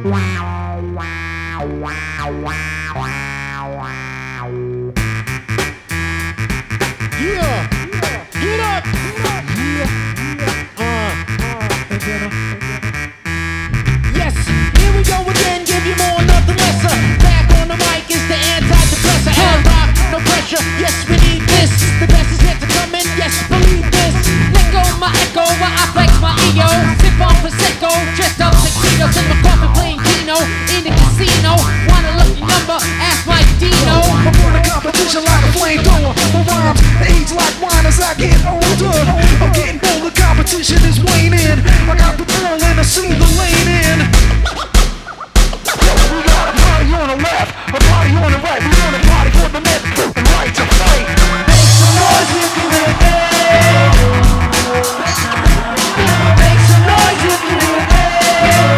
Yeah, get up. Yes, here we go again. Give you more, nothing lesser. Back on the mic is the antidepressant. And rock, no pressure. Yes, we need this. The best is yet to come in. Yes, believe this. Let go my echo while I flex my ego. Sip on prosecco, dressed up tuxedos in my coffin playing Keno in the casino. Want a lucky number? Ask Mike Dino. I'm on a competition like a flamethrower. My rhymes age like wine as I get older. I'm getting bolder, competition is waning. I got the ball and I see the lane in. We got a party on the left, a party on the right. We want a party for the left and right to fight. Make some noise if you live there. Make some noise if you live there.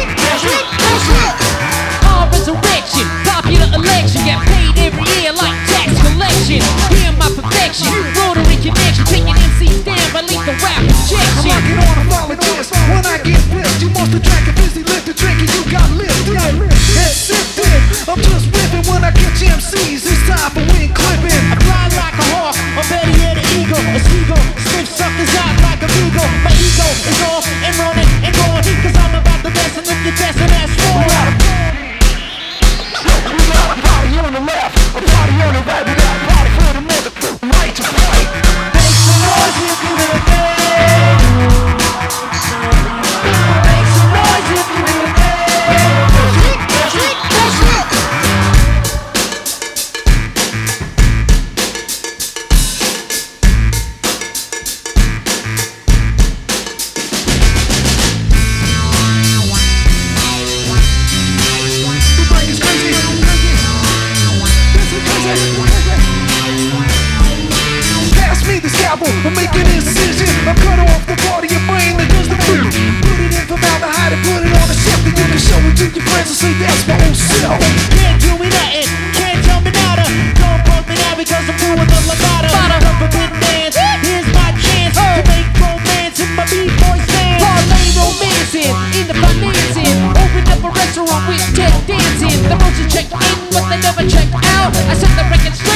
Resurrection, popular election, get paid every year like tax collection. Hear my perfection, rotary connection, taking MCs down by lethal rap I'm injection. rocking on a volunteers. When I get whipped, you must have drank a busy lift the drink and you got lifted. Head sifted, I'm just whipping when I catch MCs. It's time for wing clipping. I fly like a hawk, or better yet an eagle, a seagull, sniff suckers out like a beagle. My ego is off and running and going, cause I'm about the best, and if you're testing, that's wrong. We got a party on the left, a party on the right. We got a party for the mother right to fight. Make some noise if you live there. Make some noise if you live there. The brain is crazy. This is crazy. Pass me the scalpel, I'm making an incision. I'm cut off the part of your brain that does the food. Put it in formaldehyde and put it on a shelf, and you can show it to your friends and say that's my old self. Can't do me nothing, can't tell me nada. Don't pump me now because I'm doing the levada. Come forbidden dance, here's my chance to make romance in my B-boy stance. Parlay romancing, in the financing. Open up a restaurant with tech dancing. The motion check in, but they never check out. I set the record straight.